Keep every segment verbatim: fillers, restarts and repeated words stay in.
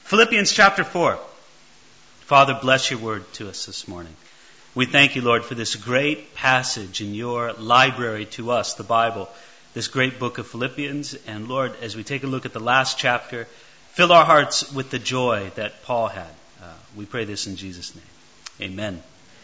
Philippians chapter four. Father, bless your word to us this morning. We thank you, Lord, for this great passage in your library to us, the Bible, this great book of Philippians. And Lord, as we take a look at the last chapter, fill our hearts with the joy that Paul had. Uh, we pray this in Jesus' name. Amen.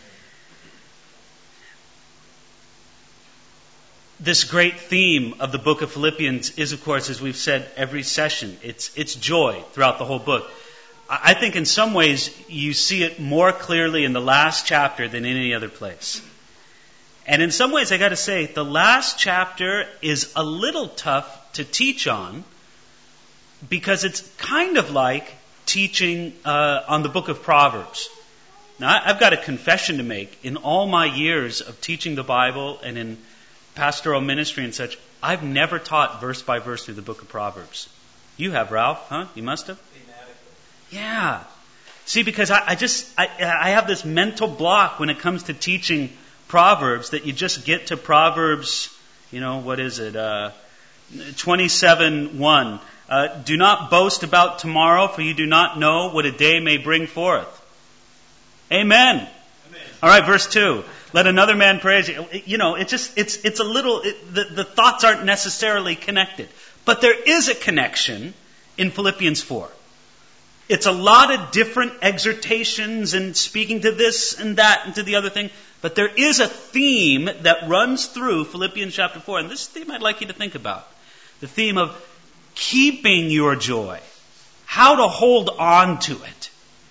This great theme of the book of Philippians is, of course, as we've said every session, it's it's joy throughout the whole book. I think in some ways you see it more clearly in the last chapter than in any other place. And in some ways, I got to say, the last chapter is a little tough to teach on because it's kind of like teaching uh, on the book of Proverbs. Now, I've got a confession to make. In all my years of teaching the Bible and in pastoral ministry and such, I've never taught verse by verse through the book of Proverbs. You have, Ralph, huh? You must have? Yeah. See, because I, I just, I, I have this mental block when it comes to teaching Proverbs that you just get to Proverbs, you know, what is it? Uh, twenty-seven one. Uh, do not boast about tomorrow, for you do not know what a day may bring forth. Amen. Amen. All right, verse two. Let another man praise you. You know, it just, it's, it's a little, it, the, the thoughts aren't necessarily connected. But there is a connection in Philippians four. It's a lot of different exhortations and speaking to this and that and to the other thing. But there is a theme that runs through Philippians chapter four. And this theme I'd like you to think about. The theme of keeping your joy. How to hold on to it.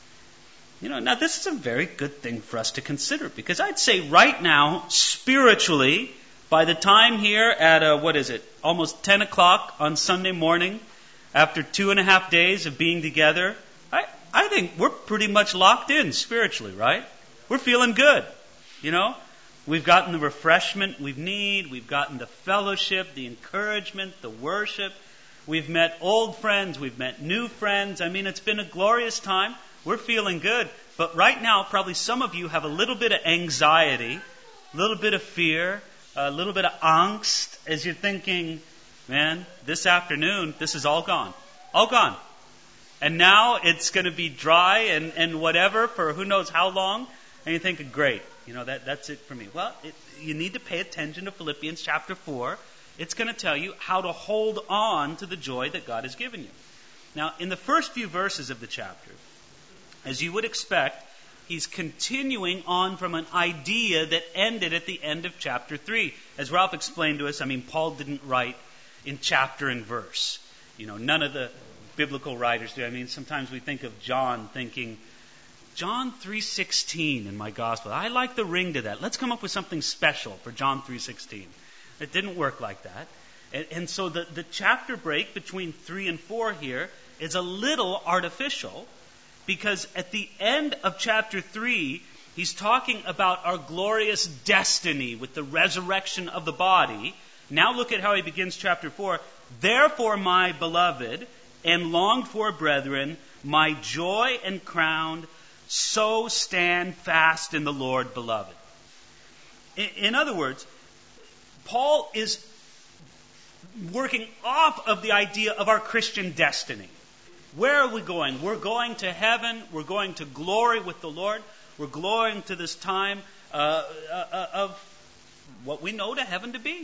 You know, now this is a very good thing for us to consider. Because I'd say right now, spiritually, by the time here at, uh, what is it, almost ten o'clock on Sunday morning, after two and a half days of being together, I, I think we're pretty much locked in spiritually, right? We're feeling good, you know? We've gotten the refreshment we need. We've gotten the fellowship, the encouragement, the worship. We've met old friends. We've met new friends. I mean, it's been a glorious time. We're feeling good. But right now, probably some of you have a little bit of anxiety, a little bit of fear, a little bit of angst as you're thinking, man, this afternoon, this is all gone. All gone. And now it's going to be dry and, and whatever for who knows how long. And you're thinking, great, you know, that that's it for me. Well, it, you need to pay attention to Philippians chapter four. It's going to tell you how to hold on to the joy that God has given you. Now, in the first few verses of the chapter, as you would expect, he's continuing on from an idea that ended at the end of chapter three. As Ralph explained to us, I mean, Paul didn't write in chapter and verse. You know, none of the biblical writers do. I mean, sometimes we think of John thinking, John three sixteen in my gospel. I like the ring to that. Let's come up with something special for John three sixteen. It didn't work like that. And, and so the, the chapter break between three and four here is a little artificial because at the end of chapter three, he's talking about our glorious destiny with the resurrection of the body. Now look at how he begins chapter four. Therefore, my beloved and longed for brethren, my joy and crown, so stand fast in the Lord, beloved. In, in other words, Paul is working off of the idea of our Christian destiny. Where are we going? We're going to heaven. We're going to glory with the Lord. We're glorying to this time uh, uh, of what we know to heaven to be.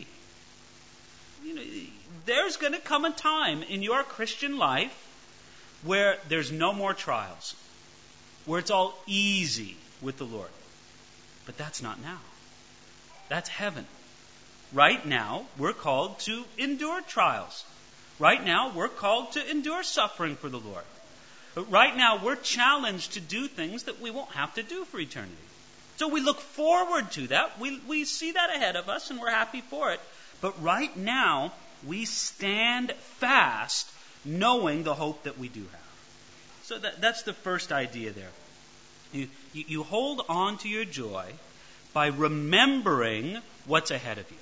You know, there's going to come a time in your Christian life where there's no more trials, where it's all easy with the Lord. But that's not now. That's heaven. Right now, we're called to endure trials. Right now, we're called to endure suffering for the Lord. But right now, we're challenged to do things that we won't have to do for eternity. So we look forward to that. We, we see that ahead of us, and we're happy for it. But right now, we stand fast knowing the hope that we do have. So that, that's the first idea there. You, you, you hold on to your joy by remembering what's ahead of you.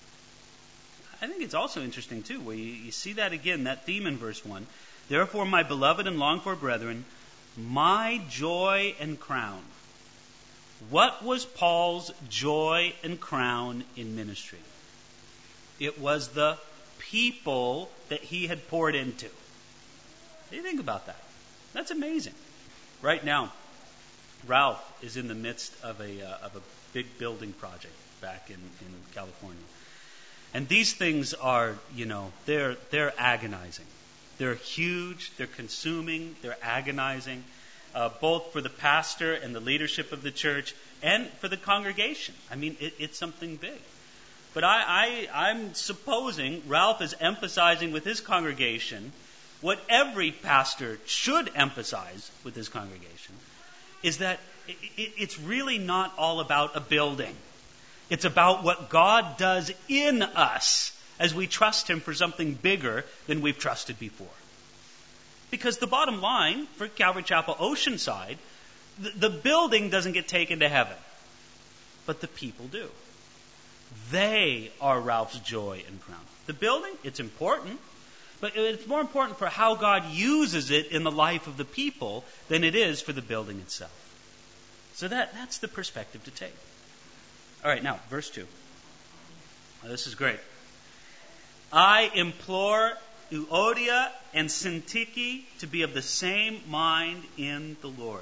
I think it's also interesting, too, where you, you see that again, that theme in verse one. Therefore, my beloved and longed for brethren, my joy and crown. What was Paul's joy and crown in ministry? It was the people that he had poured into. What do you think about that? That's amazing. Right now, Ralph is in the midst of a uh, of a big building project back in, in California. And these things are, you know, they're they're agonizing. They're huge, they're consuming, they're agonizing, uh, both for the pastor and the leadership of the church and for the congregation. I mean, it, it's something big. But I, I, I'm supposing Ralph is emphasizing with his congregation what every pastor should emphasize with his congregation, is that it, it, it's really not all about a building. It's about what God does in us as we trust Him for something bigger than we've trusted before. Because the bottom line for Calvary Chapel Oceanside, the, the building doesn't get taken to heaven, but the people do. They are Ralph's joy and crown. The building, it's important, but it's more important for how God uses it in the life of the people than it is for the building itself. So that, that's the perspective to take. All right, now, verse two. Now, this is great. I implore Euodia and Syntyche to be of the same mind in the Lord.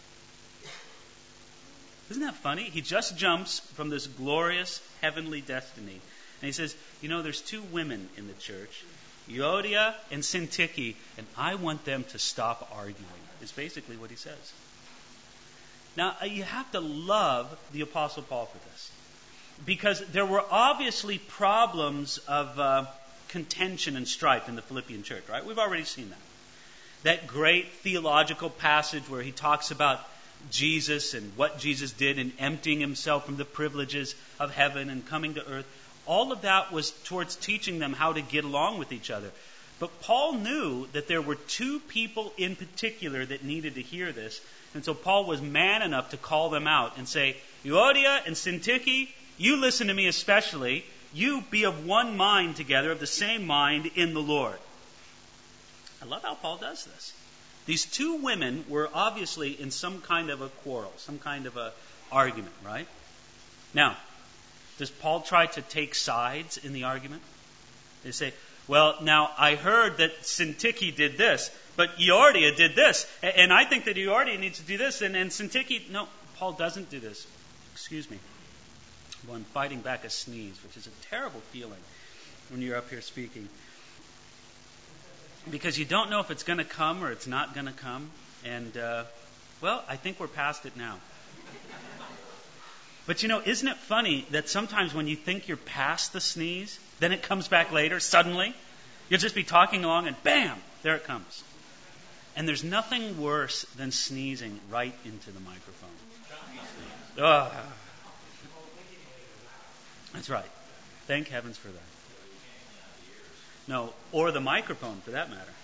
Isn't that funny? He just jumps from this glorious heavenly destiny. And he says, you know, there's two women in the church, Euodia and Syntyche, and I want them to stop arguing, is basically what he says. Now, you have to love the Apostle Paul for this. Because there were obviously problems of uh, contention and strife in the Philippian church, right? We've already seen that. That great theological passage where he talks about Jesus and what Jesus did in emptying himself from the privileges of heaven and coming to earth. All of that was towards teaching them how to get along with each other. But Paul knew that there were two people in particular that needed to hear this. And so Paul was man enough to call them out and say, Euodia and Syntyche, you listen to me especially. You be of one mind together, of the same mind in the Lord. I love how Paul does this. These two women were obviously in some kind of a quarrel, some kind of a argument, right? Now, does Paul try to take sides in the argument? They say, well, now I heard that Syntyche did this, but Euodia did this, and I think that Euodia needs to do this, and, and Syntyche... No, Paul doesn't do this. Excuse me. Well, I'm fighting back a sneeze, which is a terrible feeling when you're up here speaking. Because you don't know if it's going to come or it's not going to come. And, uh, well, I think we're past it now. But, you know, isn't it funny that sometimes when you think you're past the sneeze, then it comes back later, suddenly? You'll just be talking along and bam, there it comes. And there's nothing worse than sneezing right into the microphone. Ugh. That's right. Thank heavens for that. No, or the microphone, for that matter.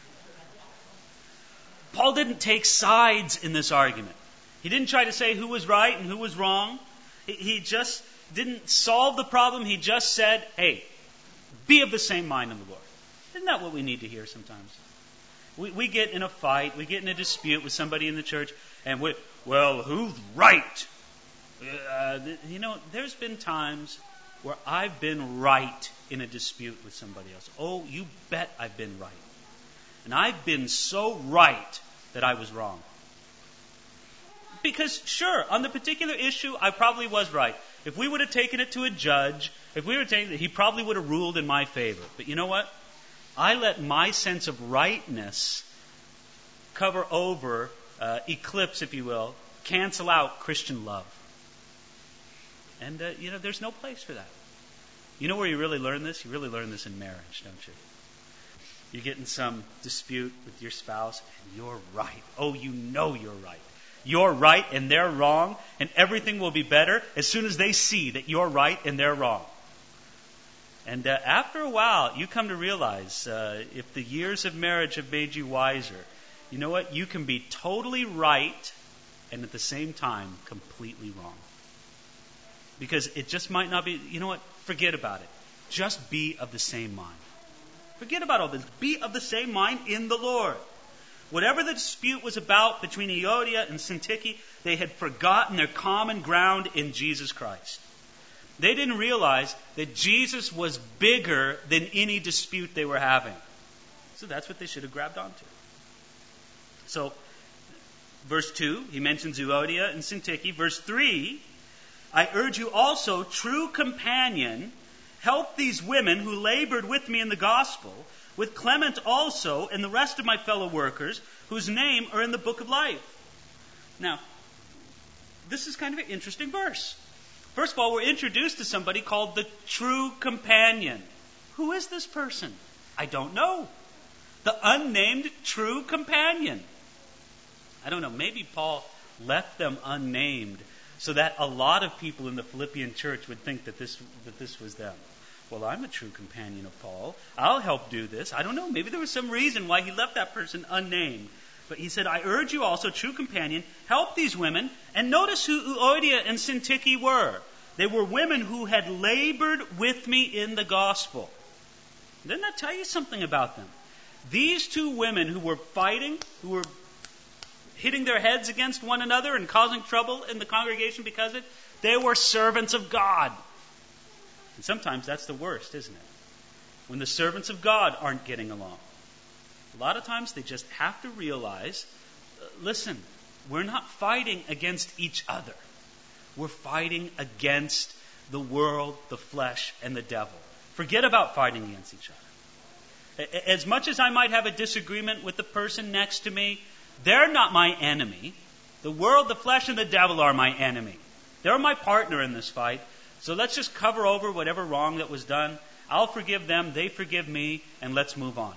Paul didn't take sides in this argument. He didn't try to say who was right and who was wrong. He, he just didn't solve the problem. He just said, hey, be of the same mind in the Lord. Isn't that what we need to hear sometimes? We, we get in a fight, we get in a dispute with somebody in the church, and we, well, who's right? Uh, you know, there's been times where I've been right in a dispute with somebody else. Oh, you bet I've been right. And I've been so right that I was wrong. Because, sure, on the particular issue, I probably was right. If we would have taken it to a judge, if we were taking it, he probably would have ruled in my favor. But you know what? I let my sense of rightness cover over, uh, eclipse, if you will, cancel out Christian love. And, uh, you know, there's no place for that. You know where you really learn this? You really learn this in marriage, don't you? You get in some dispute with your spouse, and you're right. Oh, you know you're right. You're right, and they're wrong, and everything will be better as soon as they see that you're right and they're wrong. And uh, after a while, you come to realize, uh, if the years of marriage have made you wiser, you know what? You can be totally right and at the same time completely wrong. Because it just might not be, you know what, forget about it. Just be of the same mind. Forget about all this. Be of the same mind in the Lord. Whatever the dispute was about between Euodia and Syntyche, they had forgotten their common ground in Jesus Christ. They didn't realize that Jesus was bigger than any dispute they were having. So that's what they should have grabbed onto. So Verse two, he mentions Euodia and Syntyche. Verse three, I urge you also, true companion, help these women who labored with me in the gospel, with Clement also and the rest of my fellow workers, whose name are in the book of life. Now, this is kind of an interesting verse. First of all, we're introduced to somebody called the true companion. Who is this person? I don't know. The unnamed true companion. I don't know. Maybe Paul left them unnamed so that a lot of people in the Philippian church would think that this that this was them. Well, I'm a true companion of Paul. I'll help do this. I don't know. Maybe there was some reason why he left that person unnamed. But he said, I urge you also, true companion, help these women. And notice who Euodia and Syntyche were. They were women who had labored with me in the gospel. Didn't that tell you something about them? These two women who were fighting, who were hitting their heads against one another and causing trouble in the congregation because of it, they were servants of God. And sometimes that's the worst, isn't it? When the servants of God aren't getting along. A lot of times they just have to realize, uh, listen, we're not fighting against each other. We're fighting against the world, the flesh, and the devil. Forget about fighting against each other. As much as I might have a disagreement with the person next to me, they're not my enemy. The world, the flesh, and the devil are my enemy. They're my partner in this fight. So let's just cover over whatever wrong that was done. I'll forgive them, they forgive me, and let's move on.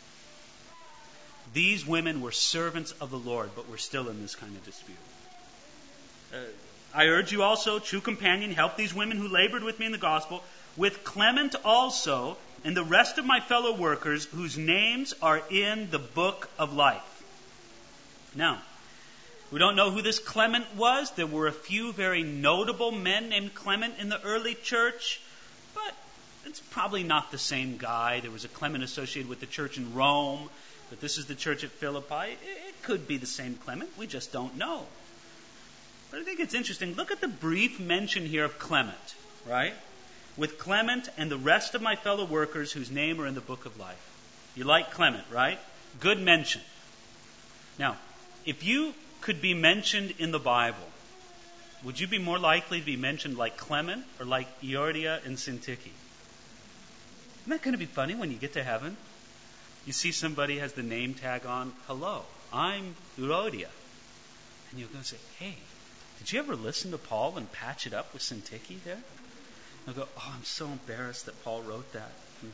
These women were servants of the Lord, but we're still in this kind of dispute. Uh, I urge you also, true companion, help these women who labored with me in the gospel, with Clement also, and the rest of my fellow workers, whose names are in the book of life. Now, we don't know who this Clement was. There were a few very notable men named Clement in the early church, but it's probably not the same guy. There was a Clement associated with the church in Rome, but this is the church at Philippi. It could be the same Clement. We just don't know. But I think it's interesting. Look at the brief mention here of Clement, right? With Clement and the rest of my fellow workers whose name are in the book of life. You like Clement, right? Good mention. Now, if you could be mentioned in the Bible, would you be more likely to be mentioned like Clement or like Euodia and Syntyche? Isn't that going to be funny when you get to heaven? You see somebody has the name tag on, hello, I'm Euodia. And you'll go and say, hey, did you ever listen to Paul and patch it up with Syntyche there? They'll go, oh, I'm so embarrassed that Paul wrote that.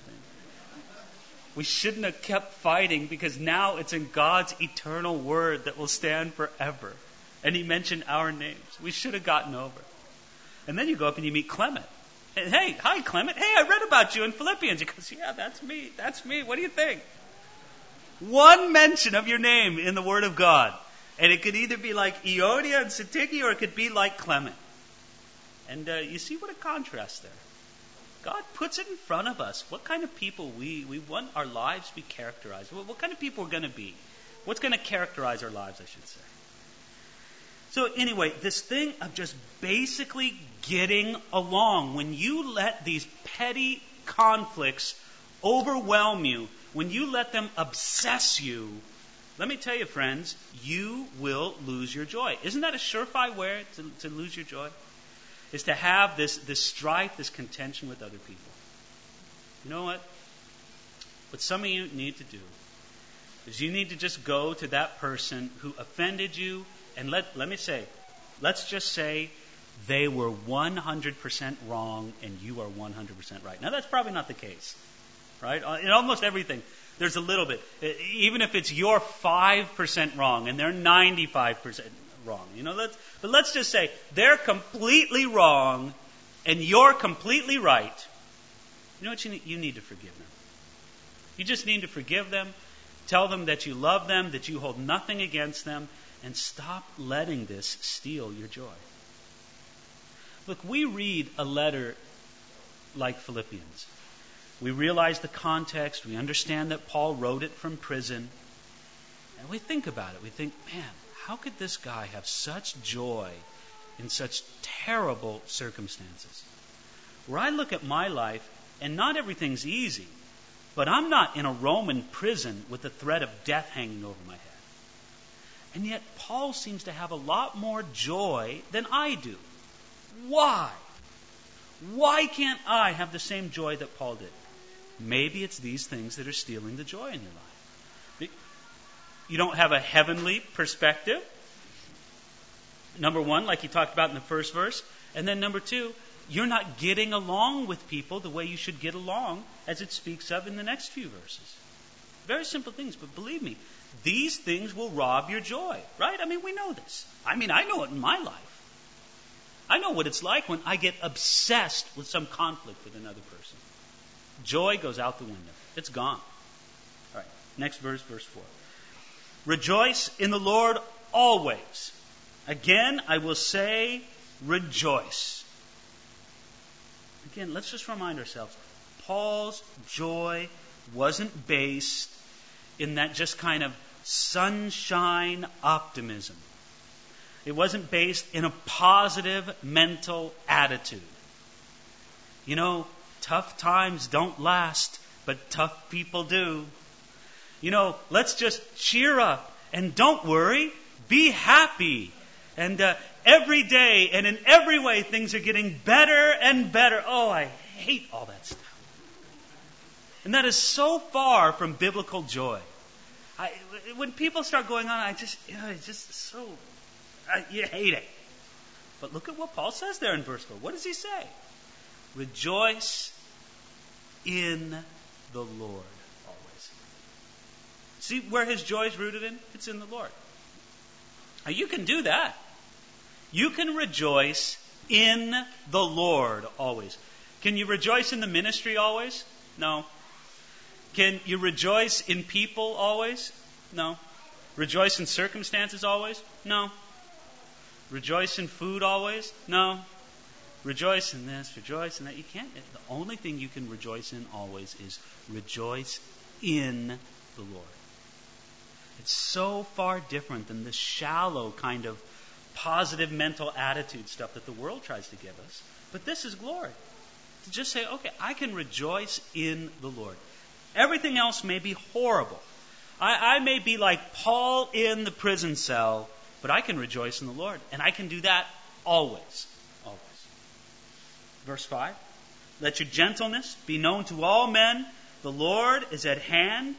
We shouldn't have kept fighting because now it's in God's eternal word that will stand forever. And he mentioned our names. We should have gotten over. And then you go up and you meet Clement. And, hey, hi, Clement. Hey, I read about you in Philippians. He goes, yeah, that's me. That's me. What do you think? One mention of your name in the Word of God. And it could either be like Euodia and Syntyche or it could be like Clement. And uh, you see what a contrast there. God puts it in front of us. What kind of people we, we want our lives to be characterized. What, what kind of people we're going to be. What's going to characterize our lives, I should say. So anyway, this thing of just basically getting along. When you let these petty conflicts overwhelm you, when you let them obsess you, let me tell you, friends, you will lose your joy. Isn't that a surefire way to, to lose your joy? Is to have this, this strife, this contention with other people. You know what? What some of you need to do is you need to just go to that person who offended you and let, let me say, let's just say they were one hundred percent wrong and you are one hundred percent right. Now that's probably not the case, right? In almost everything, there's a little bit. Even if it's you're five percent wrong and they're ninety-five percent wrong. You know, let's, but let's just say they're completely wrong and you're completely right. You know what you need? You need to forgive them. You just need to forgive them, tell them that you love them, that you hold nothing against them, and stop letting this steal your joy. Look, we read a letter like Philippians. We realize the context. We understand that Paul wrote it from prison. And we think about it. We think, man, how could this guy have such joy in such terrible circumstances? Where I look at my life, and not everything's easy, but I'm not in a Roman prison with the threat of death hanging over my head. And yet Paul seems to have a lot more joy than I do. Why? Why can't I have the same joy that Paul did? Maybe it's these things that are stealing the joy in your life. You don't have a heavenly perspective. Number one, like he talked about in the first verse. And then number two, you're not getting along with people the way you should get along, as it speaks of in the next few verses. Very simple things, but believe me, these things will rob your joy, right? I mean, we know this. I mean, I know it in my life. I know what it's like when I get obsessed with some conflict with another person. Joy goes out the window. It's gone. All right, next verse, verse four. Rejoice in the Lord always. Again, I will say, rejoice. Again, let's just remind ourselves, Paul's joy wasn't based in that just kind of sunshine optimism. It wasn't based in a positive mental attitude. You know, tough times don't last, but tough people do. You know, let's just cheer up and don't worry, be happy. And uh, every day and in every way things are getting better and better. Oh, I hate all that stuff. And that is so far from biblical joy. I, when people start going on, I just, you know, it's just so, I, you hate it. But look at what Paul says there in verse four. What does he say? Rejoice in the Lord always. See where his joy is rooted in? It's in the Lord. Now you can do that. You can rejoice in the Lord always. Can you rejoice in the ministry always? No. Can you rejoice in people always? No. Rejoice in circumstances always? No. Rejoice in food always? No. Rejoice in this, rejoice in that. You can't. The only thing you can rejoice in always is rejoice in the Lord. It's so far different than the shallow kind of positive mental attitude stuff that the world tries to give us. But this is glory. To just say, okay, I can rejoice in the Lord. Everything else may be horrible. I, I may be like Paul in the prison cell, but I can rejoice in the Lord. And I can do that always. Always. Verse five. Let your gentleness be known to all men. The Lord is at hand.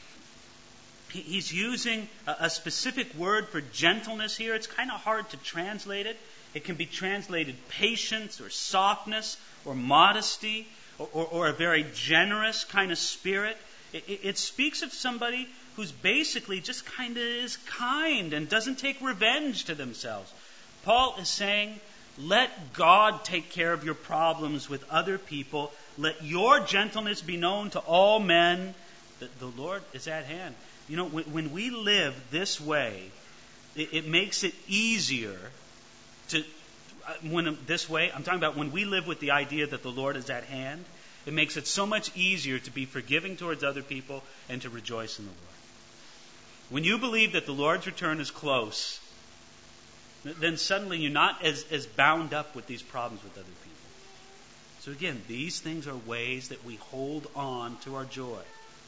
He, he's using a, a specific word for gentleness here. It's kind of hard to translate it. It can be translated patience or softness or modesty or, or, or a very generous kind of spirit. It, it, it speaks of somebody who's basically just kind of is kind and doesn't take revenge to themselves. Paul is saying, let God take care of your problems with other people. Let your gentleness be known to all men. That the Lord is at hand. You know, when, when we live this way, it, it makes it easier to, when this way, I'm talking about when we live with the idea that the Lord is at hand, it makes it so much easier to be forgiving towards other people and to rejoice in the Lord. When you believe that the Lord's return is close, then suddenly you're not as, as bound up with these problems with other people. So again, these things are ways that we hold on to our joy.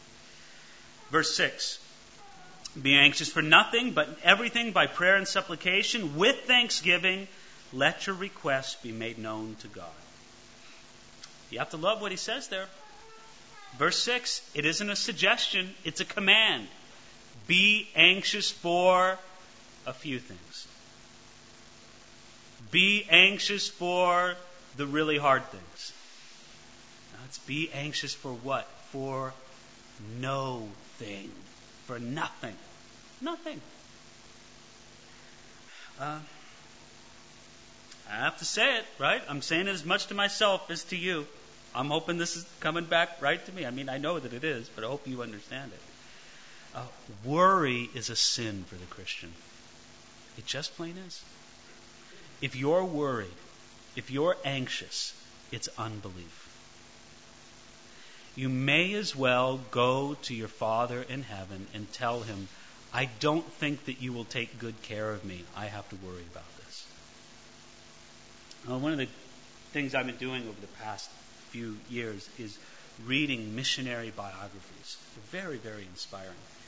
Verse six. Be anxious for nothing, but in everything by prayer and supplication, with thanksgiving, let your requests be made known to God. You have to love what he says there. Verse six, it isn't a suggestion, it's a command. Be anxious for a few things. Be anxious for the really hard things. Now it's be anxious for what? For no thing. For nothing. Nothing. Uh, I have to say it, right? I'm saying it as much to myself as to you. I'm hoping this is coming back right to me. I mean, I know that it is, but I hope you understand it. Uh, worry is a sin for the Christian. It just plain is. If you're worried, if you're anxious, it's unbelief. You may as well go to your Father in heaven and tell him, I don't think that you will take good care of me. I have to worry about this. Well, one of the things I've been doing over the past few years is reading missionary biographies. They're very, very inspiring.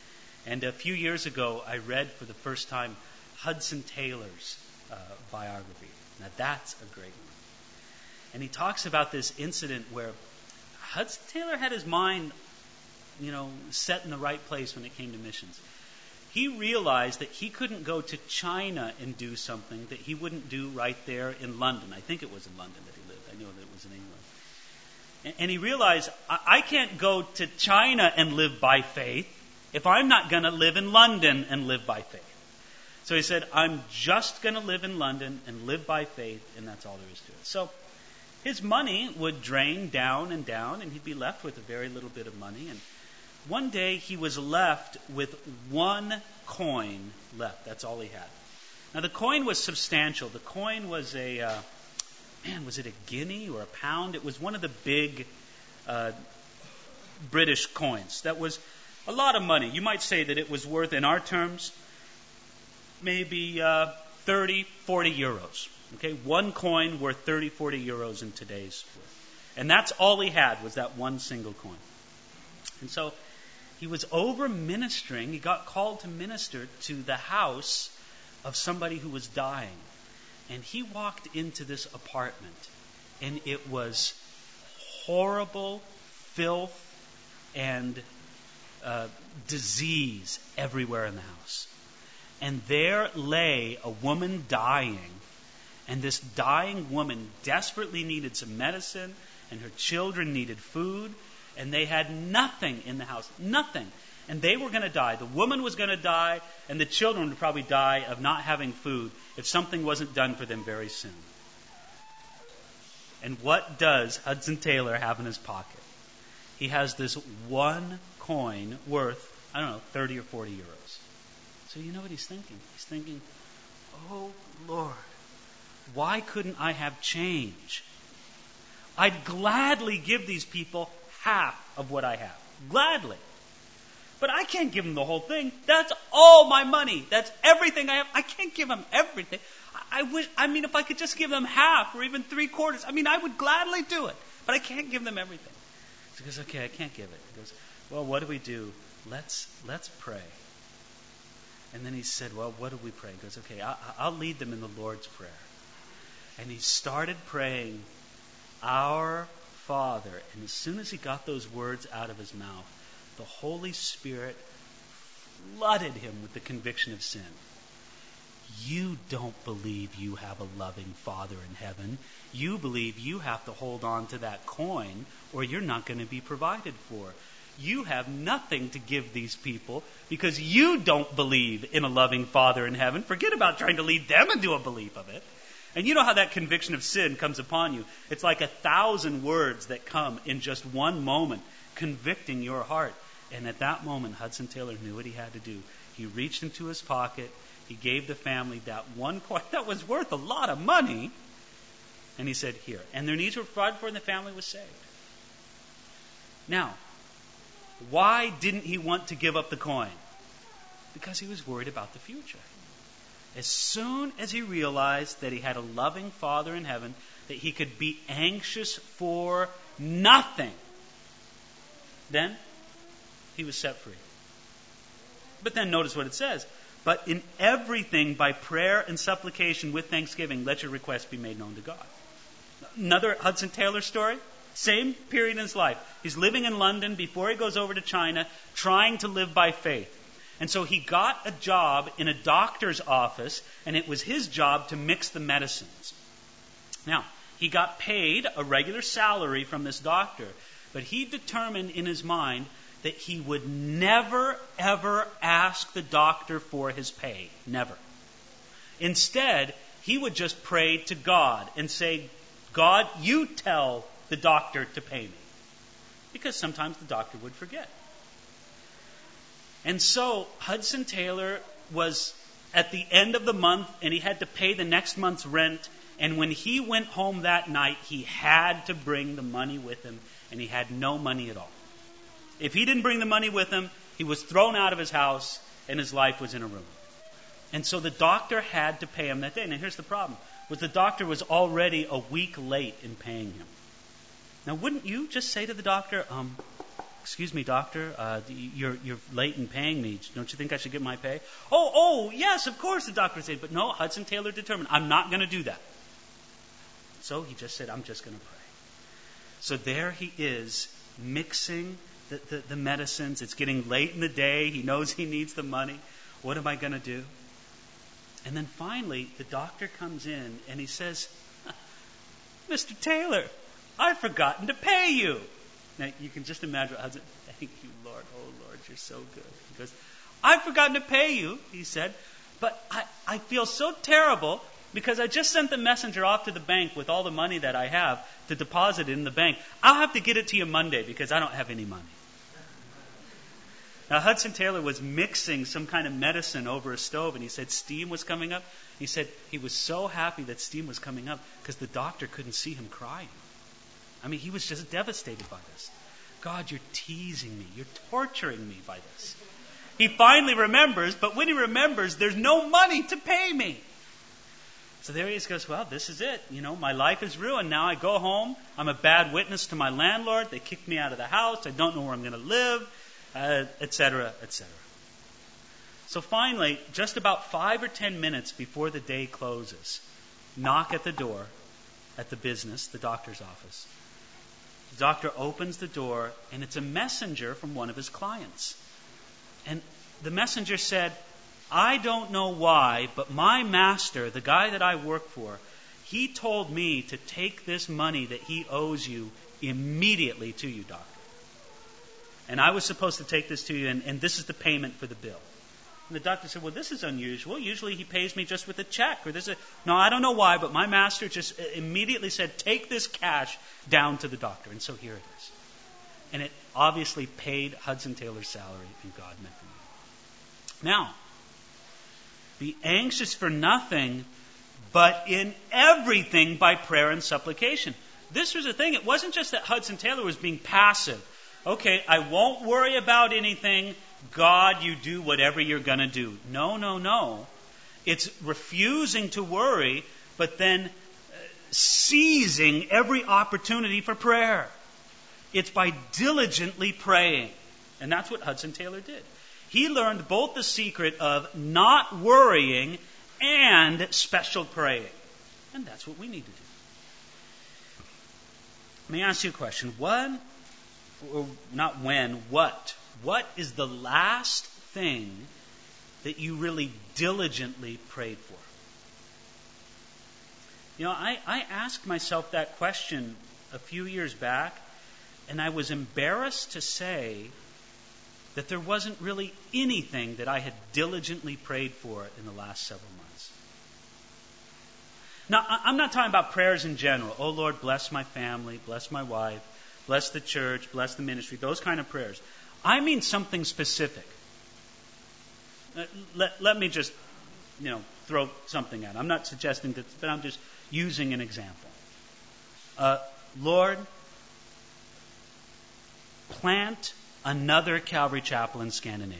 And a few years ago, I read for the first time Hudson Taylor's uh, biography. Now that's a great one. And he talks about this incident where Hudson Taylor had his mind, you know, set in the right place when it came to missions. He realized that he couldn't go to China and do something that he wouldn't do right there in London. I think it was in London that he lived. I know that it was in England. And, and he realized, I, I can't go to China and live by faith if I'm not going to live in London and live by faith. So he said, I'm just going to live in London and live by faith, and that's all there is to it. So his money would drain down and down, and he'd be left with a very little bit of money. And one day he was left with one coin left. That's all he had. Now the coin was substantial. The coin was a, uh, man, was it a guinea or a pound? It was one of the big uh, British coins. That was a lot of money. You might say that it was worth, in our terms, maybe uh, thirty, forty euros. Okay, one coin worth thirty, forty euros in today's worth. And that's all he had, was that one single coin. And so he was over ministering. He got called to minister to the house of somebody who was dying. And he walked into this apartment, and it was horrible filth and uh, disease everywhere in the house. And there lay a woman dying, and this dying woman desperately needed some medicine, and her children needed food, and they had nothing in the house, nothing. And they were going to die. The woman was going to die, and the children would probably die of not having food if something wasn't done for them very soon. And what does Hudson Taylor have in his pocket? He has this one coin worth, I don't know, thirty or forty euros. So you know what he's thinking? He's thinking, oh, Lord, why couldn't I have change? I'd gladly give these people half of what I have. Gladly. But I can't give them the whole thing. That's all my money. That's everything I have. I can't give them everything. I, I wish, I mean, if I could just give them half or even three quarters, I mean, I would gladly do it. But I can't give them everything. So he goes, okay, I can't give it. He goes, well, what do we do? Let's let's pray. And then he said, well, what do we pray? He goes, okay, I'll, I'll lead them in the Lord's Prayer. And he started praying, Our Father. And as soon as he got those words out of his mouth, the Holy Spirit flooded him with the conviction of sin. You don't believe you have a loving Father in heaven. You believe you have to hold on to that coin or you're not going to be provided for. You have nothing to give these people because you don't believe in a loving Father in heaven. Forget about trying to lead them into a belief of it. And you know how that conviction of sin comes upon you. It's like a thousand words that come in just one moment, convicting your heart. And at that moment, Hudson Taylor knew what he had to do. He reached into his pocket. He gave the family that one coin that was worth a lot of money. And he said, here. And their needs were provided for and the family was saved. Now, why didn't he want to give up the coin? Because he was worried about the future. As soon as he realized that he had a loving Father in heaven, that he could be anxious for nothing, then he was set free. But then notice what it says. But in everything, by prayer and supplication with thanksgiving, let your requests be made known to God. Another Hudson Taylor story. Same period in his life. He's living in London before he goes over to China, trying to live by faith. And so he got a job in a doctor's office, and it was his job to mix the medicines. Now, he got paid a regular salary from this doctor, but he determined in his mind that he would never, ever ask the doctor for his pay. Never. Instead, he would just pray to God and say, God, you tell the doctor to pay me. Because sometimes the doctor would forget. And so Hudson Taylor was at the end of the month and he had to pay the next month's rent. And when he went home that night, he had to bring the money with him, and he had no money at all. If he didn't bring the money with him, he was thrown out of his house and his life was in a ruin. And so the doctor had to pay him that day. Now here's the problem, was the doctor was already a week late in paying him. Now wouldn't you just say to the doctor, um, excuse me, doctor, uh, you're, you're late in paying me. Don't you think I should get my pay? Oh, oh, yes, of course, the doctor said. But no, Hudson Taylor determined, I'm not going to do that. So he just said, I'm just going to pray. So there he is, mixing the, the, the medicines. It's getting late in the day. He knows he needs the money. What am I going to do? And then finally, the doctor comes in and he says, Mister Taylor, I've forgotten to pay you. Now, you can just imagine Hudson. Thank you, Lord. Oh, Lord, you're so good. He goes, I've forgotten to pay you, he said, but I, I feel so terrible because I just sent the messenger off to the bank with all the money that I have to deposit it in the bank. I'll have to get it to you Monday because I don't have any money. Now, Hudson Taylor was mixing some kind of medicine over a stove, and he said steam was coming up. He said he was so happy that steam was coming up because the doctor couldn't see him crying. I mean, he was just devastated by this. God, you're teasing me. You're torturing me by this. He finally remembers, but when he remembers, there's no money to pay me. So there he is, goes, well, this is it. You know, my life is ruined. Now I go home. I'm a bad witness to my landlord. They kicked me out of the house. I don't know where I'm going to live, uh, et cetera, et cetera. So finally, just about five or ten minutes before the day closes, knock at the door at the business, the doctor's office. The doctor opens the door, and it's a messenger from one of his clients. And the messenger said, I don't know why, but my master, the guy that I work for, he told me to take this money that he owes you immediately to you, doctor. And I was supposed to take this to you, and, and this is the payment for the bill. And the doctor said, well, this is unusual. Usually he pays me just with a check. Or this is, no, I don't know why, but my master just immediately said, take this cash down to the doctor. And so here it is. And it obviously paid Hudson Taylor's salary, and God met the need. Now, be anxious for nothing, but in everything by prayer and supplication. This was the thing. It wasn't just that Hudson Taylor was being passive. Okay, I won't worry about anything. God, you do whatever you're going to do. No, no, no. It's refusing to worry, but then seizing every opportunity for prayer. It's by diligently praying. And that's what Hudson Taylor did. He learned both the secret of not worrying and special praying. And that's what we need to do. Let me ask you a question. When, or not when, what? What is the last thing that you really diligently prayed for? You know, I, I asked myself that question a few years back, and I was embarrassed to say that there wasn't really anything that I had diligently prayed for in the last several months. Now, I'm not talking about prayers in general. Oh, Lord, bless my family, bless my wife, bless the church, bless the ministry, those kind of prayers. I mean something specific. Let, let me just, you know, throw something out. I'm not suggesting that, but I'm just using an example. Uh, Lord, plant another Calvary Chapel in Scandinavia.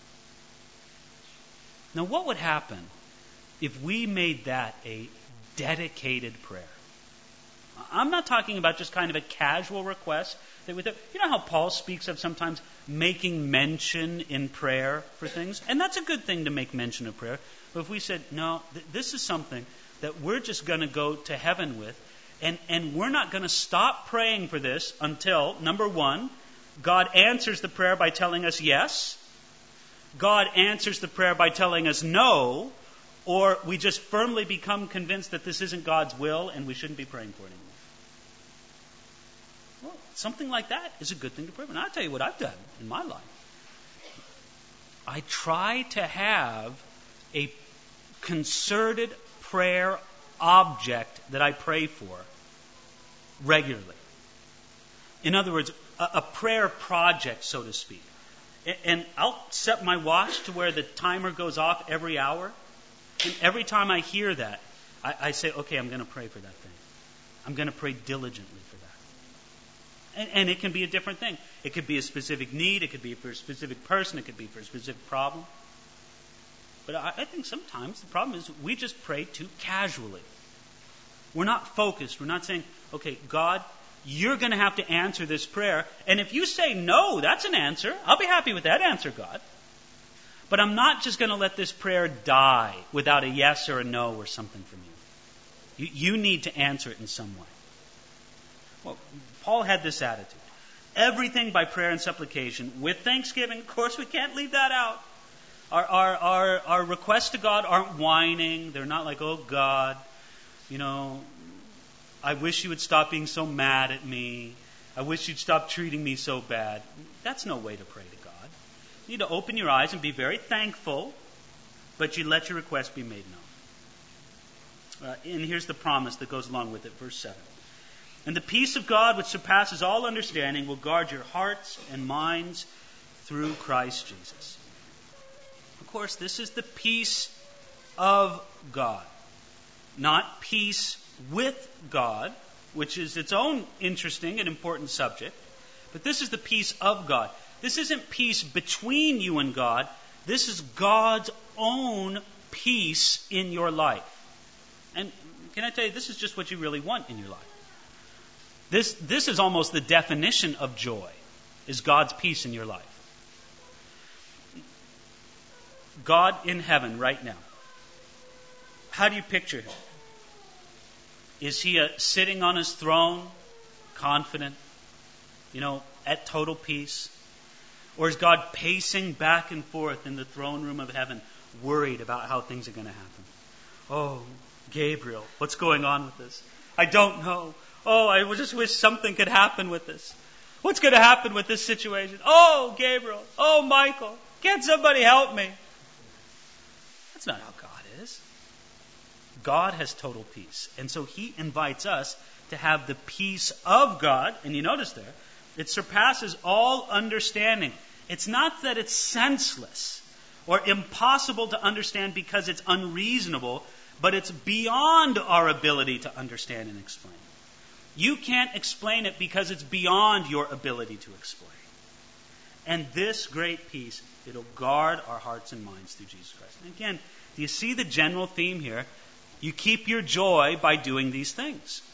Now, what would happen if we made that a dedicated prayer? I'm not talking about just kind of a casual request. That we, you know how Paul speaks of sometimes making mention in prayer for things? And that's a good thing to make mention of prayer. But if we said, no, th- this is something that we're just going to go to heaven with, and, and we're not going to stop praying for this until, number one, God answers the prayer by telling us yes, God answers the prayer by telling us no, or we just firmly become convinced that this isn't God's will and we shouldn't be praying for it anymore. Well, something like that is a good thing to pray for. And I'll tell you what I've done in my life. I try to have a concerted prayer object that I pray for regularly. In other words, a, a prayer project, so to speak. And, and I'll set my watch to where the timer goes off every hour. And every time I hear that, I, I say, okay, I'm going to pray for that thing. I'm going to pray diligently for that. And, and it can be a different thing. It could be a specific need. It could be for a specific person. It could be for a specific problem. But I, I think sometimes the problem is we just pray too casually. We're not focused. We're not saying, okay, God, you're going to have to answer this prayer. And if you say no, that's an answer. I'll be happy with that answer, God. But I'm not just going to let this prayer die without a yes or a no or something from you. You, you need to answer it in some way. Well, Paul had this attitude. Everything by prayer and supplication with thanksgiving. Of course, we can't leave that out. Our, our, our, our requests to God aren't whining. They're not like, oh, God, you know, I wish you would stop being so mad at me. I wish you'd stop treating me so bad. That's no way to pray to God. You need to open your eyes and be very thankful, but you let your request be made known. Uh, and here's the promise that goes along with it, verse seven. And the peace of God, which surpasses all understanding, will guard your hearts and minds through Christ Jesus. Of course, this is the peace of God, not peace with God, which is its own interesting and important subject. But this is the peace of God. This isn't peace between you and God. This is God's own peace in your life. And can I tell you, this is just what you really want in your life. This, this is almost the definition of joy, is God's peace in your life. God in heaven right now. How do you picture him? Is he a, sitting on his throne, confident, you know, at total peace? Or is God pacing back and forth in the throne room of heaven, worried about how things are going to happen? Oh, Gabriel, what's going on with this? I don't know. Oh, I just wish something could happen with this. What's going to happen with this situation? Oh, Gabriel. Oh, Michael. Can't somebody help me? That's not how God is. God has total peace. And so he invites us to have the peace of God. And you notice there, it surpasses all understanding. It's not that it's senseless or impossible to understand because it's unreasonable, but it's beyond our ability to understand and explain. You can't explain it because it's beyond your ability to explain. And this great peace, it'll guard our hearts and minds through Jesus Christ. And again, do you see the general theme here? You keep your joy by doing these things.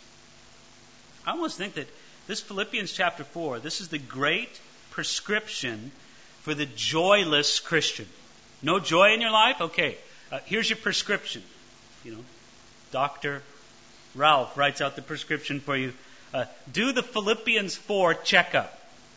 I almost think that this Philippians chapter four, this is the great prescription for the joyless Christian. No joy in your life? Okay, uh, here's your prescription. You know, Doctor Ralph writes out the prescription for you. Uh, do the Philippians four checkup.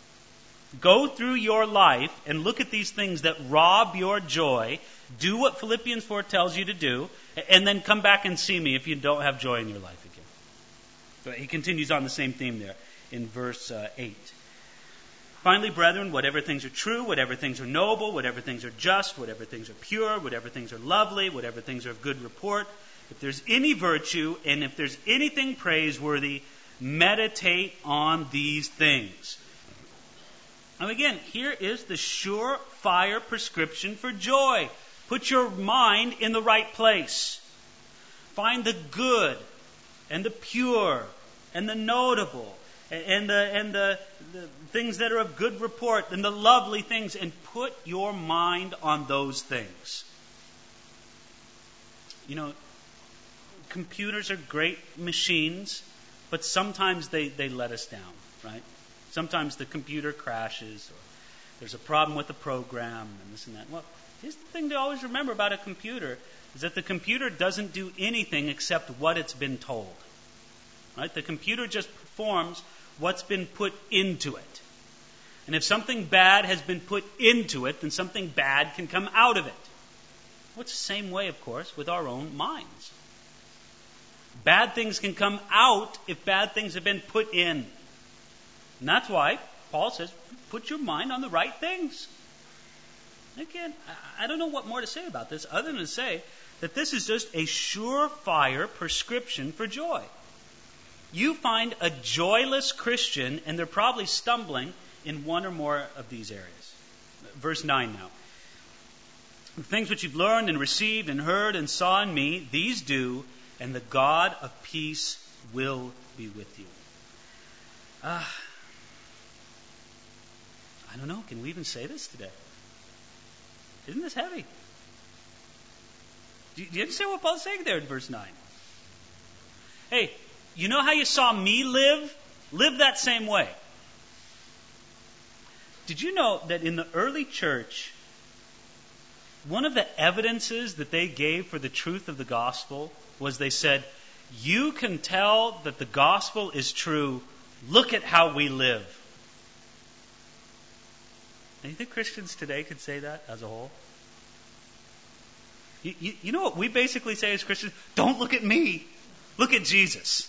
Go through your life and look at these things that rob your joy. Do what Philippians four tells you to do, and then come back and see me if you don't have joy in your life again. But he continues on the same theme there in verse uh, eight. Finally, brethren, whatever things are true, whatever things are noble, whatever things are just, whatever things are pure, whatever things are lovely, whatever things are of good report, if there's any virtue and if there's anything praiseworthy, meditate on these things. Now again, here is the surefire prescription for joy. Put your mind in the right place. Find the good and the pure and the notable and the and the, the things that are of good report and the lovely things, and put your mind on those things. You know, computers are great machines, but sometimes they, they let us down, right? Sometimes the computer crashes, or there's a problem with the program, and this and that. Well, here's the thing to always remember about a computer, is that the computer doesn't do anything except what it's been told. Right? The computer just performs what's been put into it. And if something bad has been put into it, then something bad can come out of it. Well, it's the same way, of course, with our own minds. Bad things can come out if bad things have been put in. And that's why Paul says, put your mind on the right things. Again, I don't know what more to say about this other than to say that this is just a surefire prescription for joy. You find a joyless Christian, and they're probably stumbling in one or more of these areas. Verse nine now. The things which you've learned and received and heard and saw in me, these do, and the God of peace will be with you. Ah, uh, I don't know. Can we even say this today? Isn't this heavy? Do you, do you understand what Paul's saying there in verse nine? Hey, you know how you saw me live Live that same way. Did you know that in the early church, one of the evidences that they gave for the truth of the gospel was they said, you can tell that the gospel is true. Look at how we live. Do you think Christians today could say that as a whole? You, you, you know what we basically say as Christians? Don't look at me. Look at Jesus.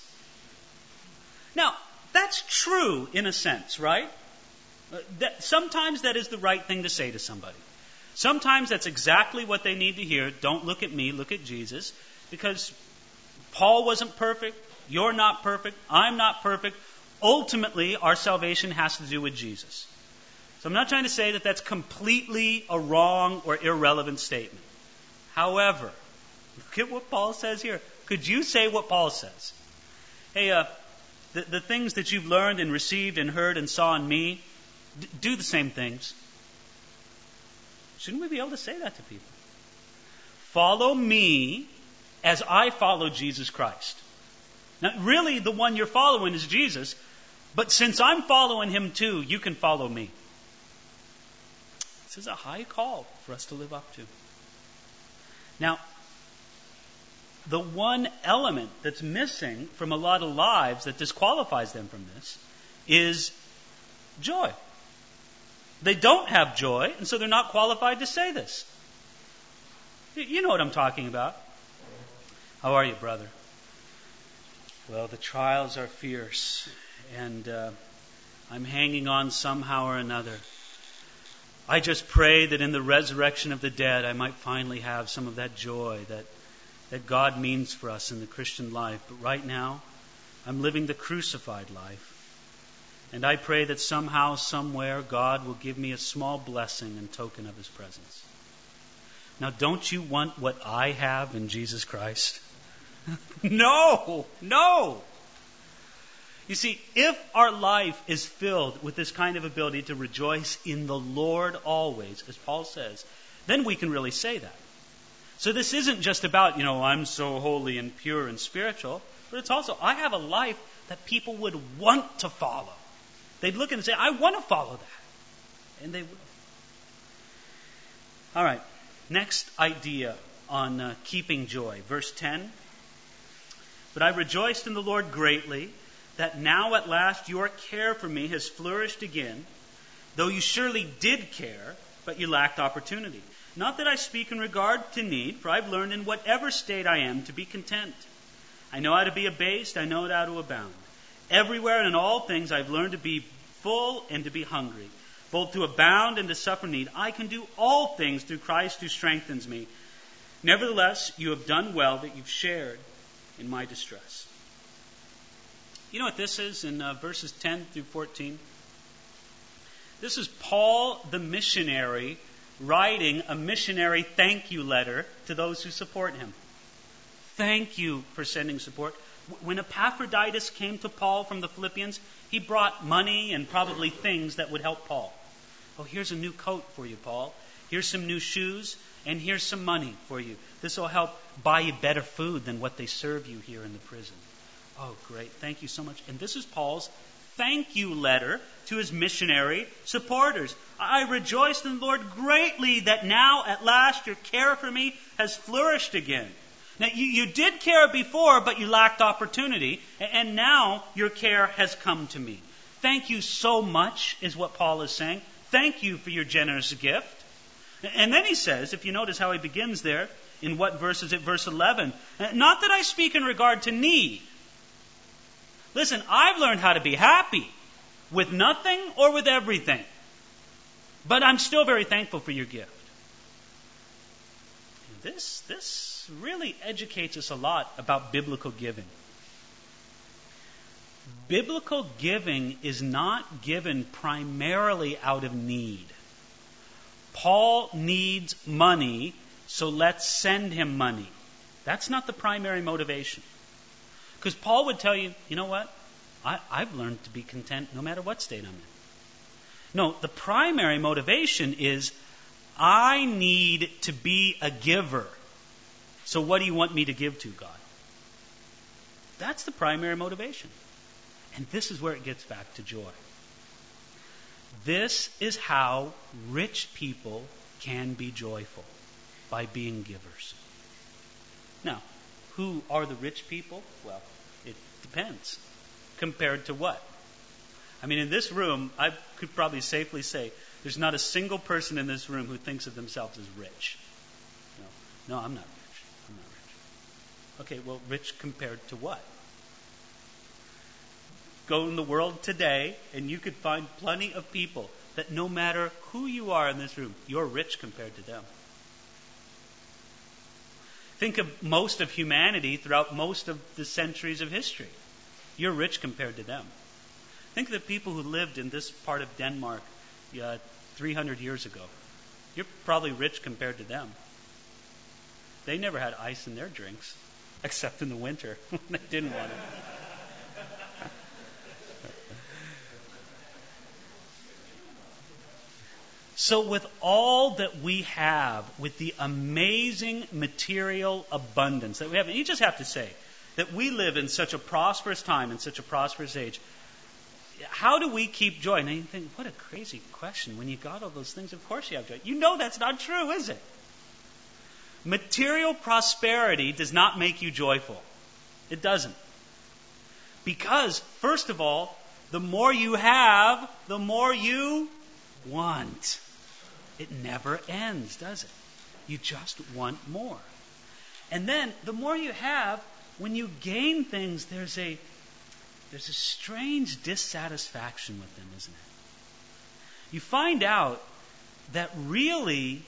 Now, that's true in a sense, right? Uh, that, sometimes that is the right thing to say to somebody. Sometimes that's exactly what they need to hear. Don't look at me, look at Jesus. Because Paul wasn't perfect. You're not perfect. I'm not perfect. Ultimately, our salvation has to do with Jesus. So I'm not trying to say that that's completely a wrong or irrelevant statement. However, look at what Paul says here. Could you say what Paul says? Hey, uh, the, the things that you've learned and received and heard and saw in me, d- do the same things. Shouldn't we be able to say that to people? Follow me as I follow Jesus Christ. Now, really, the one you're following is Jesus, but since I'm following him too, you can follow me. This is a high call for us to live up to. Now, the one element that's missing from a lot of lives that disqualifies them from this is joy. They don't have joy, and so they're not qualified to say this. You know what I'm talking about. How are you, brother? Well, the trials are fierce, and uh, I'm hanging on somehow or another. I just pray that in the resurrection of the dead, I might finally have some of that joy that, that God means for us in the Christian life. But right now, I'm living the crucified life. And I pray that somehow, somewhere, God will give me a small blessing and token of his presence. Now, don't you want what I have in Jesus Christ? No, no. You see, if our life is filled with this kind of ability to rejoice in the Lord always, as Paul says, then we can really say that. So this isn't just about, you know, I'm so holy and pure and spiritual, but it's also, I have a life that people would want to follow. They'd look and say, I want to follow that. And they will. All right, next idea on uh, keeping joy. Verse ten. But I rejoiced in the Lord greatly, that now at last your care for me has flourished again, though you surely did care, but you lacked opportunity. Not that I speak in regard to need, for I've learned in whatever state I am to be content. I know how to be abased, I know how to abound. Everywhere and in all things I've learned to be full and to be hungry, both to abound and to suffer need. I can do all things through Christ who strengthens me. Nevertheless, you have done well that you've shared in my distress. You know what this is in uh, verses ten through fourteen? This is Paul the missionary writing a missionary thank you letter to those who support him. Thank you for sending support. When Epaphroditus came to Paul from the Philippians, he brought money and probably things that would help Paul. Oh, here's a new coat for you, Paul. Here's some new shoes, and here's some money for you. This will help buy you better food than what they serve you here in the prison. Oh, great. Thank you so much. And this is Paul's thank you letter to his missionary supporters. I rejoiced in the Lord greatly that now at last your care for me has flourished again. Now, you, you did care before, but you lacked opportunity, and now your care has come to me. Thank you so much, is what Paul is saying. Thank you for your generous gift. And then he says, if you notice how he begins there, in what verse is it? Verse eleven. Not that I speak in regard to need. Listen, I've learned how to be happy with nothing or with everything. But I'm still very thankful for your gift. This, this really educates us a lot about biblical giving. Biblical giving is not given primarily out of need. Paul needs money, so let's send him money. That's not the primary motivation. Because Paul would tell you, you know what? I, I've learned to be content no matter what state I'm in. No, the primary motivation is I need to be a giver. So what do you want me to give to, God? That's the primary motivation. And this is where it gets back to joy. This is how rich people can be joyful, by being givers. Now, who are the rich people? Well, it depends. Compared to what? I mean, in this room, I could probably safely say there's not a single person in this room who thinks of themselves as rich. No, no, I'm not rich. I'm not rich. Okay, well, rich compared to what? Go in the world today, and you could find plenty of people that no matter who you are in this room, you're rich compared to them. Think of most of humanity throughout most of the centuries of history. You're rich compared to them. Think of the people who lived in this part of Denmark uh, three hundred years ago. You're probably rich compared to them. They never had ice in their drinks, except in the winter when they didn't want it. So with all that we have, with the amazing material abundance that we have, and you just have to say that we live in such a prosperous time, in such a prosperous age, how do we keep joy? And you think, what a crazy question. When you got all those things, of course you have joy. You know that's not true, is it? Material prosperity does not make you joyful. It doesn't. Because, first of all, the more you have, the more you want. It never ends, does it? You just want more. And then, the more you have, when you gain things, there's a there's a strange dissatisfaction with them, isn't it? You find out that really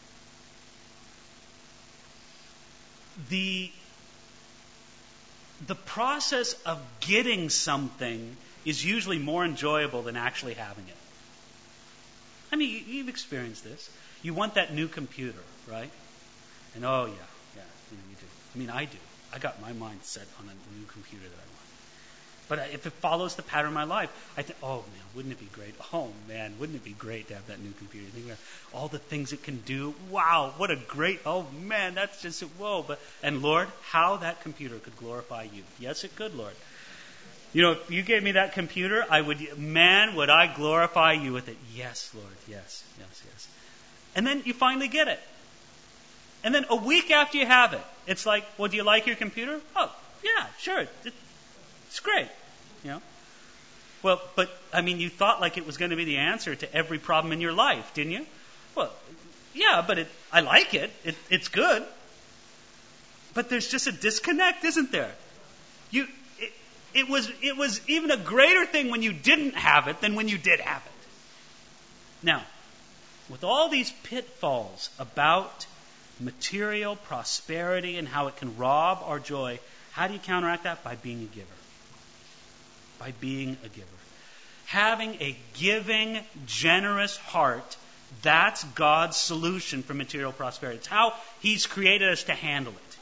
the the process of getting something is usually more enjoyable than actually having it. I mean, you've experienced this. You want that new computer, right? And oh, yeah, yeah, you know, you do. I mean, I do. I got my mind set on a new computer that I want. But if it follows the pattern of my life, I think, oh, man, wouldn't it be great? Oh, man, wouldn't it be great to have that new computer? Think about all the things it can do. Wow, what a great, oh, man, that's just, whoa. But And, Lord, how that computer could glorify you. Yes, it could, Lord. You know, if you gave me that computer, I would, man, would I glorify you with it. Yes, Lord, yes, yes, yes. And then you finally get it. And then a week after you have it, it's like, well, do you like your computer? Oh, yeah, sure. It, it's great. You know? Well, but, I mean, you thought like it was going to be the answer to every problem in your life, didn't you? Well, yeah, but it, I like it. it. It's good. But there's just a disconnect, isn't there? You... It was it was even a greater thing when you didn't have it than when you did have it. Now, with all these pitfalls about material prosperity and how it can rob our joy, how do you counteract that? By being a giver. By being a giver. Having a giving, generous heart, that's God's solution for material prosperity. It's how He's created us to handle it.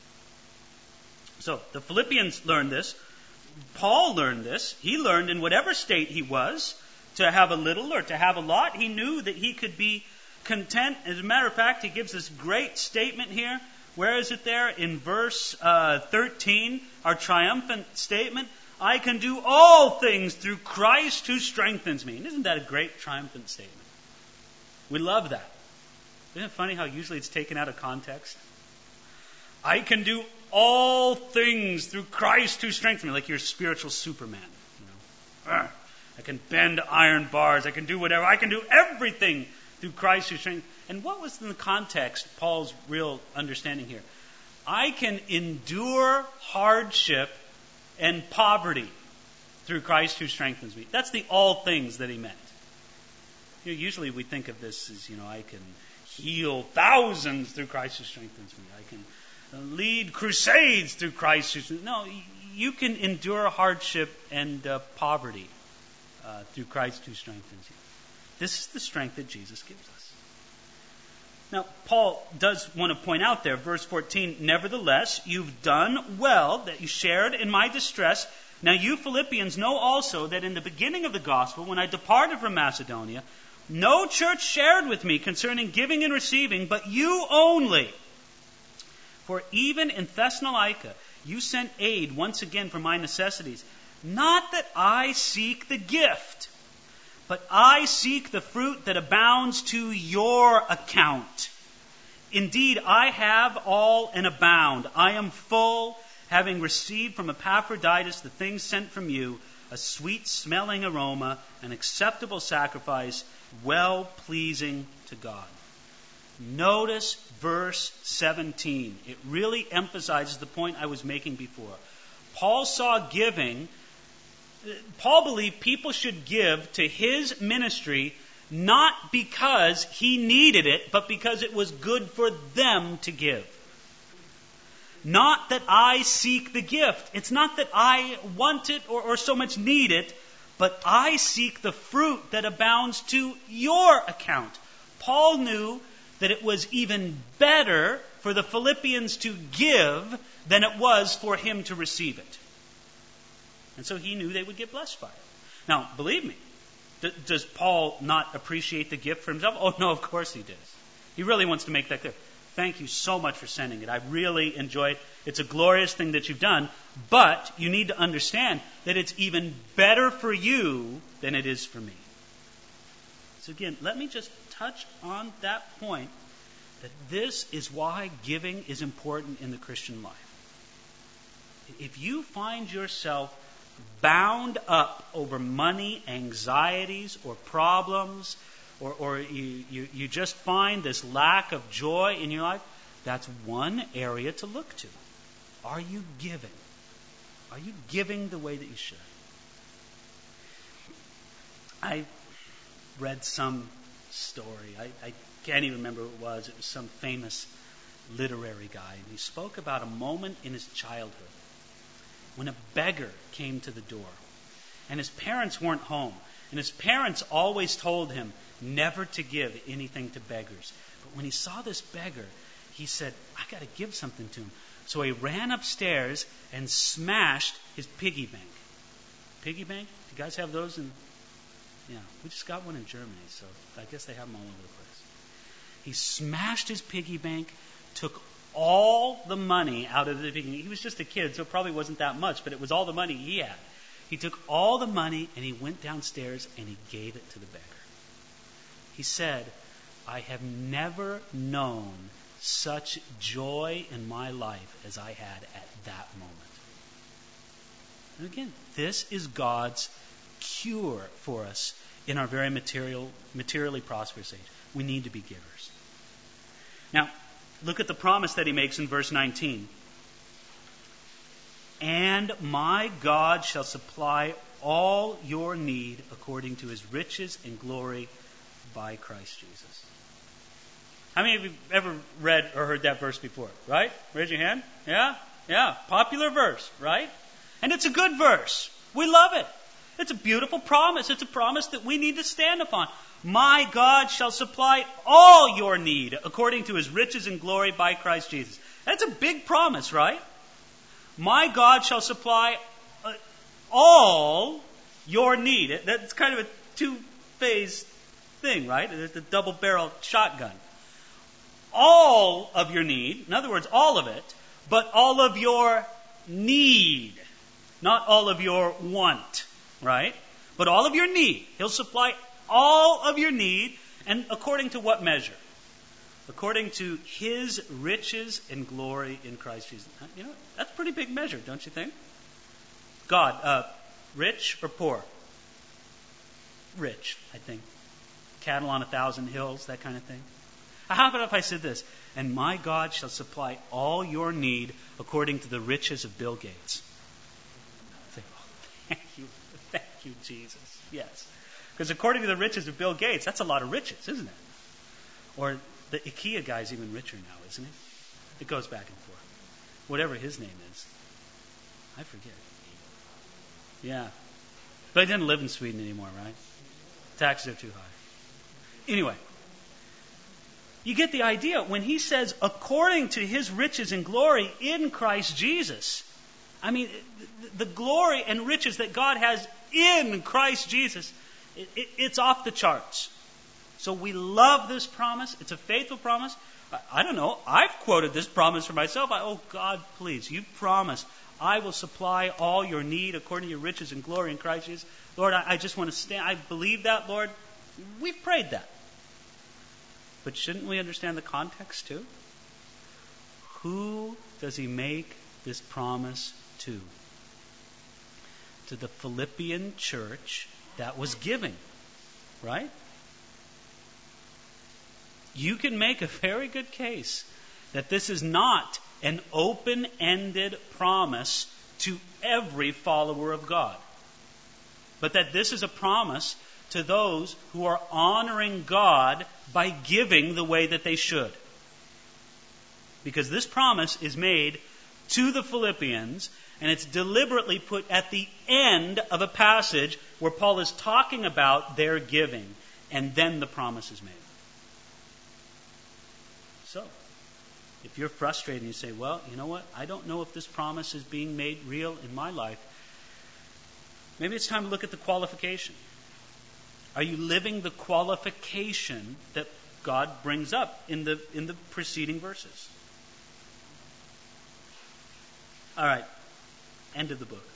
So, the Philippians learned this. Paul learned this. He learned in whatever state he was to have a little or to have a lot. He knew that he could be content. As a matter of fact, he gives this great statement here. Where is it there? In verse uh, thirteen, our triumphant statement. I can do all things through Christ who strengthens me. And isn't that a great triumphant statement? We love that. Isn't it funny how usually it's taken out of context? I can do all things through Christ who strengthens me, like you're a spiritual Superman. You know, I can bend iron bars. I can do whatever. I can do everything through Christ who strengthens me. And what was in the context, Paul's real understanding here? I can endure hardship and poverty through Christ who strengthens me. That's the all things that he meant. You know, usually we think of this as, you know, I can heal thousands through Christ who strengthens me. I can lead crusades through Christ. No, you can endure hardship and uh, poverty uh, through Christ who strengthens you. This is the strength that Jesus gives us. Now, Paul does want to point out there, verse fourteen, nevertheless, you've done well that you shared in my distress. Now you Philippians know also that in the beginning of the gospel, when I departed from Macedonia, no church shared with me concerning giving and receiving, but you only. For even in Thessalonica, you sent aid once again for my necessities. Not that I seek the gift, but I seek the fruit that abounds to your account. Indeed, I have all and abound. I am full, having received from Epaphroditus the things sent from you, a sweet-smelling aroma, an acceptable sacrifice, well-pleasing to God. Notice verse seventeen. It really emphasizes the point I was making before. Paul saw giving. Paul believed people should give to his ministry not because he needed it, but because it was good for them to give. Not that I seek the gift. It's not that I want it or, or so much need it, but I seek the fruit that abounds to your account. Paul knew that it was even better for the Philippians to give than it was for him to receive it. And so he knew they would get blessed by it. Now, believe me, d- does Paul not appreciate the gift for himself? Oh, no, of course he does. He really wants to make that clear. Thank you so much for sending it. I really enjoy it. It's a glorious thing that you've done. But you need to understand that it's even better for you than it is for me. So again, let me just touch on that point, that this is why giving is important in the Christian life. If you find yourself bound up over money, anxieties, or problems, or, or you, you, you just find this lack of joy in your life, that's one area to look to. Are you giving? Are you giving the way that you should? I read some story. I, I can't even remember who it was. It was some famous literary guy. And he spoke about a moment in his childhood when a beggar came to the door. And his parents weren't home. And his parents always told him never to give anything to beggars. But when he saw this beggar, he said, I got to give something to him. So he ran upstairs and smashed his piggy bank. Piggy bank? Do you guys have those in... Yeah, we just got one in Germany, so I guess they have them all over the place. He smashed his piggy bank, took all the money out of the piggy bank. He was just a kid, so it probably wasn't that much, but it was all the money he had. He took all the money and he went downstairs and he gave it to the beggar. He said, I have never known such joy in my life as I had at that moment. And again, this is God's cure for us in our very material, materially prosperous age. We need to be givers. Now, look at the promise that he makes in verse nineteen. And my God shall supply all your need according to his riches and glory by Christ Jesus. How many of you have ever read or heard that verse before? Right? Raise your hand. Yeah? Yeah. Popular verse, right? And it's a good verse. We love it. It's a beautiful promise. It's a promise that we need to stand upon. My God shall supply all your need according to his riches and glory by Christ Jesus. That's a big promise, right? My God shall supply uh, all your need. That's kind of a two-phase thing, right? It's a double-barrel shotgun. All of your need, in other words, all of it, but all of your need, not all of your want, right? But all of your need. He'll supply all of your need, and according to what measure? According to his riches and glory in Christ Jesus. You know, that's a pretty big measure, don't you think? God, uh, rich or poor? Rich, I think. Cattle on a thousand hills, that kind of thing. How about if I said this? And my God shall supply all your need according to the riches of Bill Gates. Say, oh, thank you. Thank you, Jesus. Yes. Because according to the riches of Bill Gates, that's a lot of riches, isn't it? Or the IKEA guy's even richer now, isn't he? It goes back and forth. Whatever his name is. I forget. Yeah. But he doesn't live in Sweden anymore, right? Taxes are too high. Anyway. You get the idea. When he says, according to his riches and glory in Christ Jesus, I mean, the glory and riches that God has in Christ Jesus, it, it, it's off the charts. So we love this promise. It's a faithful promise. I, I don't know. I've quoted this promise for myself. I, oh, God, please, you promised I will supply all your need according to your riches and glory in Christ Jesus. Lord, I, I just want to stand. I believe that, Lord. We've prayed that. But shouldn't we understand the context too? Who does he make this promise to? To the Philippian church that was giving, right? You can make a very good case that this is not an open-ended promise to every follower of God, but that this is a promise to those who are honoring God by giving the way that they should. Because this promise is made to the Philippians, and it's deliberately put at the end of a passage where Paul is talking about their giving, and then the promise is made. So, if you're frustrated and you say, well, you know what, I don't know if this promise is being made real in my life, maybe it's time to look at the qualification. Are you living the qualification that God brings up in the in the preceding verses? All right, end of the book.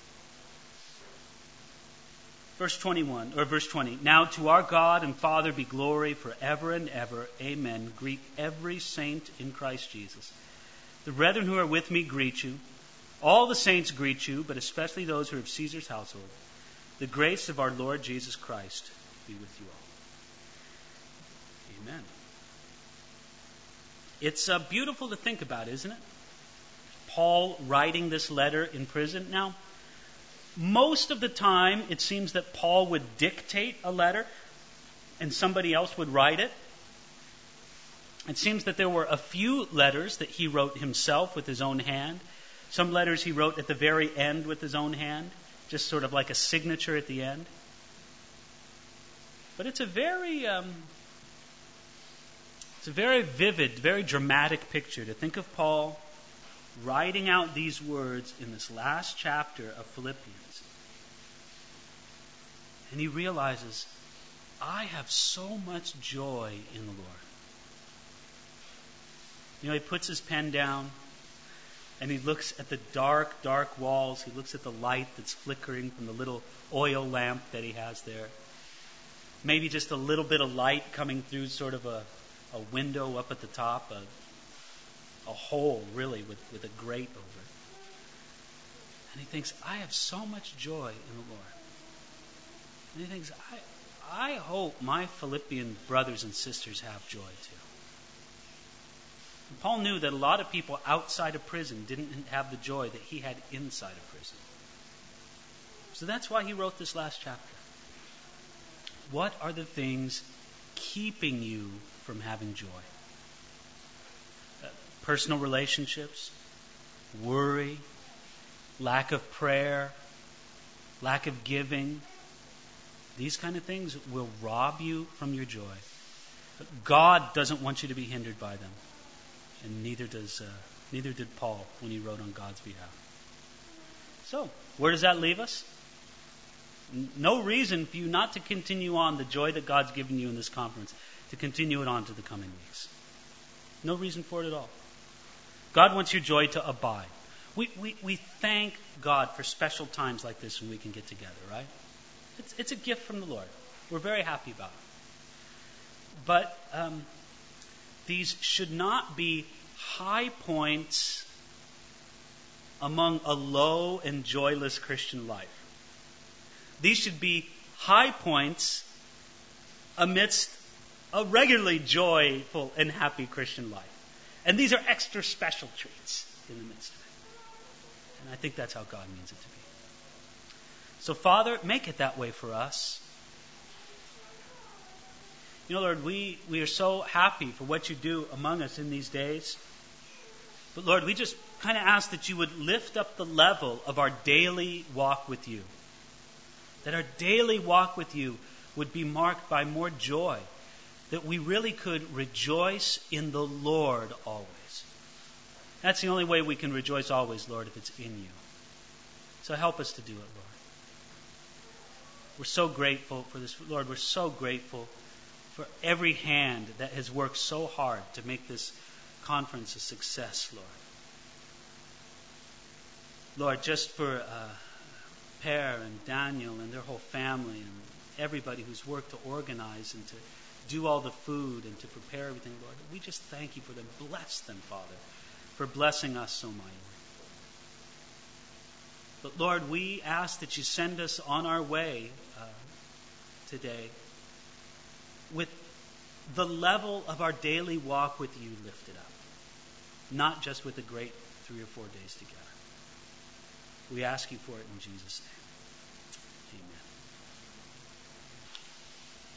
Verse twenty-one, or verse twenty. Now to our God and Father be glory forever and ever. Amen. Greet every saint in Christ Jesus. The brethren who are with me greet you. All the saints greet you, but especially those who are of Caesar's household. The grace of our Lord Jesus Christ be with you all. Amen. It's uh, beautiful to think about, isn't it? Paul writing this letter in prison. Now, most of the time, it seems that Paul would dictate a letter and somebody else would write it. It seems that there were a few letters that he wrote himself with his own hand. Some letters he wrote at the very end with his own hand, just sort of like a signature at the end. But it's a very, um, it's a very vivid, very dramatic picture to think of Paul writing out these words in this last chapter of Philippians. And he realizes, I have so much joy in the Lord. You know, he puts his pen down and he looks at the dark, dark walls. He looks at the light that's flickering from the little oil lamp that he has there. Maybe just a little bit of light coming through sort of a, a window up at the top, a, a hole really with, with a grate over it. And he thinks, I have so much joy in the Lord. And he thinks, I, I hope my Philippian brothers and sisters have joy too. And Paul knew that a lot of people outside of prison didn't have the joy that he had inside of prison. So that's why he wrote this last chapter. What are the things keeping you from having joy? Uh, personal relationships, worry, lack of prayer, lack of giving. These kind of things will rob you from your joy. But God doesn't want you to be hindered by them. And neither does uh, neither did Paul when he wrote on God's behalf. So, where does that leave us? No reason for you not to continue on the joy that God's given you in this conference, to continue it on to the coming weeks. No reason for it at all. God wants your joy to abide. We, we, we thank God for special times like this when we can get together, right? It's, it's a gift from the Lord. We're very happy about it. But um, these should not be high points among a low and joyless Christian life. These should be high points amidst a regularly joyful and happy Christian life. And these are extra special treats in the midst of it. And I think that's how God means it to be. So, Father, make it that way for us. You know, Lord, we, we are so happy for what you do among us in these days. But, Lord, we just kind of ask that you would lift up the level of our daily walk with you. That our daily walk with you would be marked by more joy. That we really could rejoice in the Lord always. That's the only way we can rejoice always, Lord, if it's in you. So help us to do it, Lord. We're so grateful for this. Lord, we're so grateful for every hand that has worked so hard to make this conference a success, Lord. Lord, just for uh, Per and Daniel and their whole family and everybody who's worked to organize and to do all the food and to prepare everything, Lord, we just thank you for them. Bless them, Father, for blessing us so mightily. But Lord, we ask that you send us on our way uh, today with the level of our daily walk with you lifted up, not just with a great three or four days together. We ask you for it in Jesus' name.